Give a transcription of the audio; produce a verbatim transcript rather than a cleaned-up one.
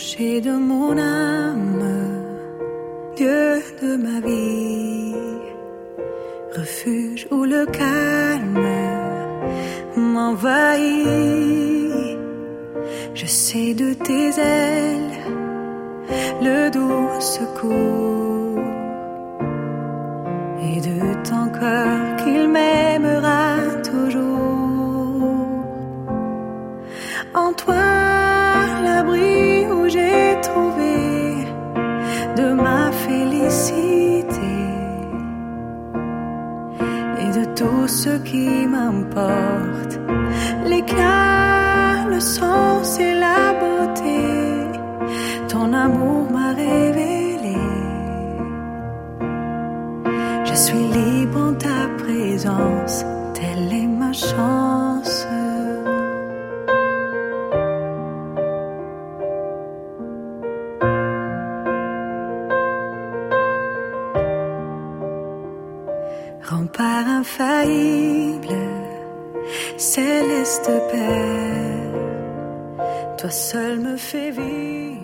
rocher de mon âme, Dieu de ma vie, refuge où le calme m'envahit. Je sais de tes ailes le doux secours et de ton cœur qu'il m'aimera toujours. En toi l'abri où j'ai trouvé de ma félicité et de tout ce qui m'importe, l'éclat, le sens et la beauté, ton amour m'a révélé. Je suis libre en ta présence, telle est ma chance. Rempart infaillible, céleste Père, toi seul me fais vivre.